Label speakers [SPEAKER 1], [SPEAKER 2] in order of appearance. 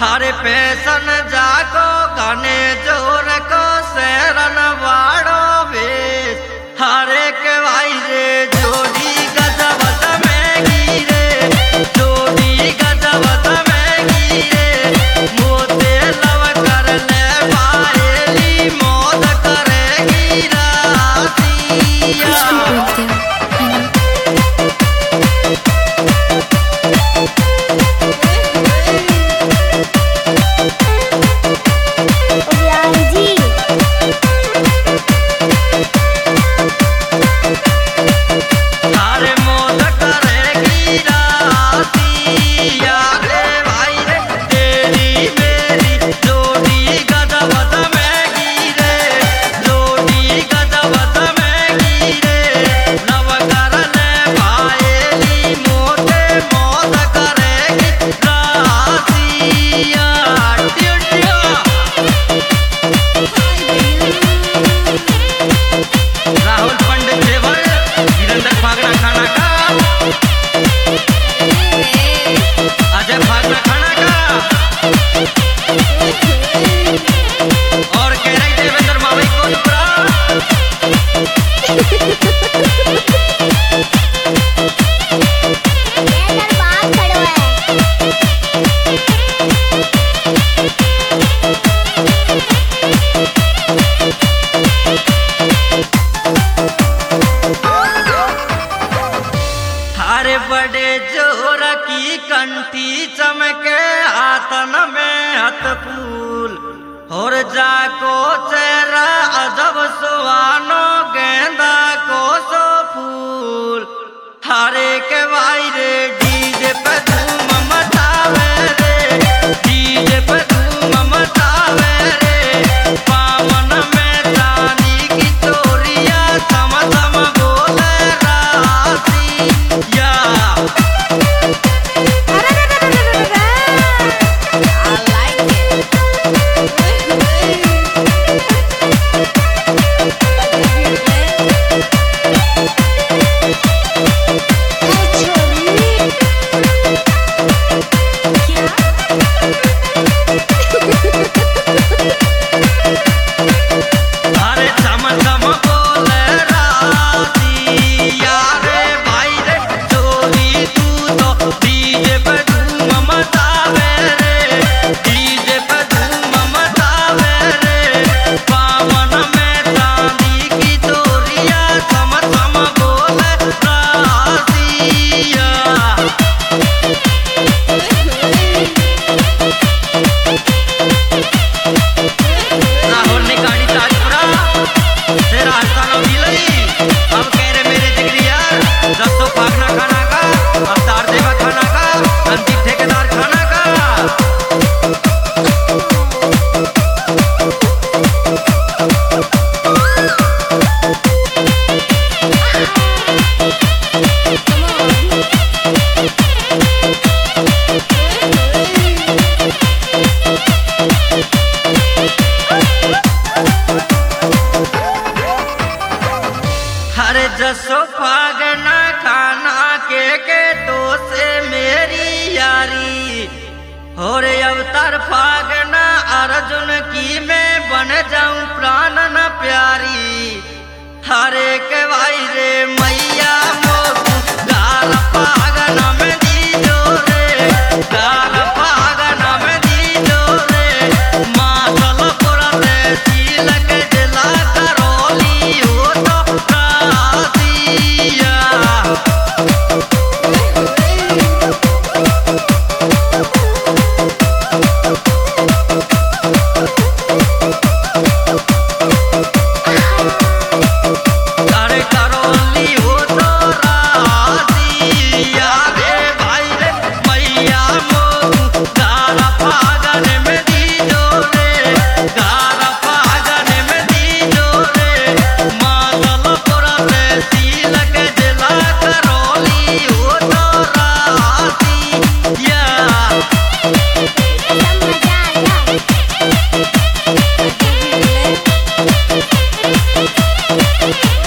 [SPEAKER 1] हरे पेशन जाको गाने जोर को शरण वाड़ो बेस हरे के भाई रे जोड़ी गजबत में गिरे जोड़ी गजबत में गिरे मोते लव कर ले पाएली मौत करेगी रातिया बड़े जोर की कंठी चमके आतन में हथ फूल और जाको चेहरा अजब सुहानो गेंदा को सो फूल हरे के भाई रे डीजे पे धूम मचावे रे डीजे पे धूम मचावे रे पावन में चांदी की चोरिया सम सम बोले रासिया जसो फागना खाना के तो से मेरी यारी और अवतार फागना अर्जुन की मैं बन जाऊं प्राण न प्यारी हरे के भाई रे मैया मोकू गाल फागना में दीजो रे गाल फागना में दीजो रे मातल पुरा दे तिलक जला करोली हो तो
[SPEAKER 2] Yeah.